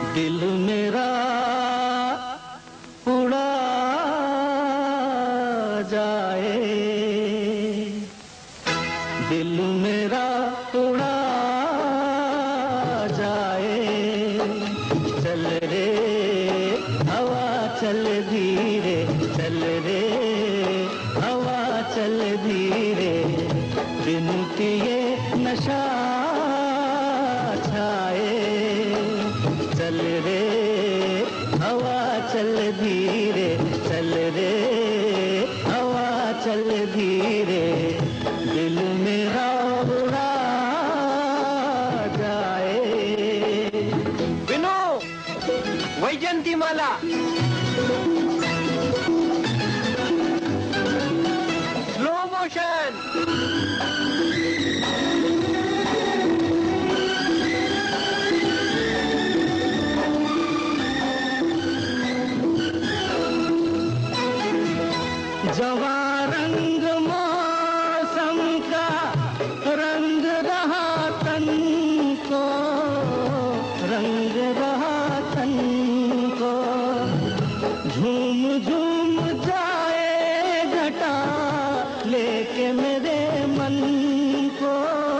दिल मेरा उड़ा जाए, दिल मेरा उड़ा जाए। चल रे हवा चल धीरे, चल रे हवा चल धीरे, बिन पिए नशा छाए। चल रे हवा चल धीरे, चल रे हवा चल धीरे, दिल मेरा उड़ा जाए। विनो, वैजंती माला, स्लो मोशन। जवा रंग मौसम का रंग रहा तन को, रंग रहा तन को। झूम झूम जाए घटा लेके मेरे मन को,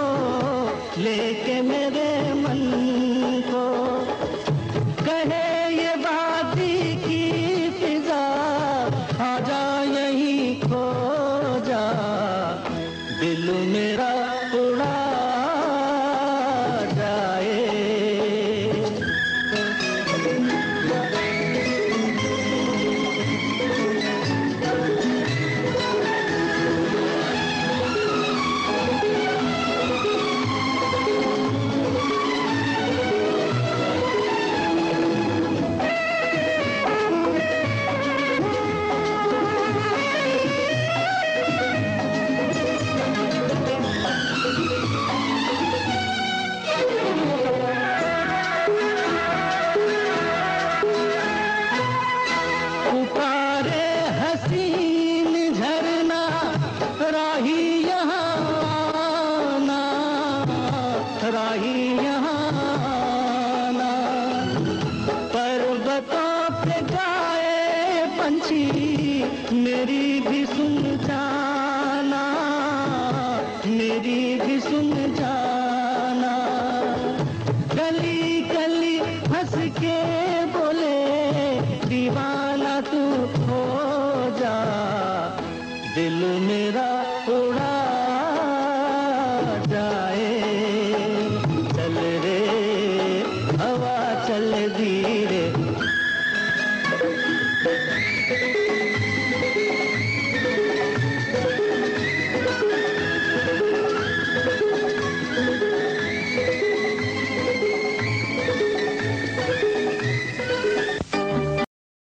लेके मेरे मन को। कहे ये वादी की फिजा, आजा यहीं खो जा, दिल मेरा उड़ा जाए। पुकारे हसीन झरना राही यहाँ आना, राही यहाँ आना। पर्वतों पे गाए पंछी मेरी भी सुन जाना, मेरी भी सुन जाना। गली गली हंस के बोले दीवाना तू हो जा, दिल मेरा उड़ा जाए। चल रे हवा चल धीरे,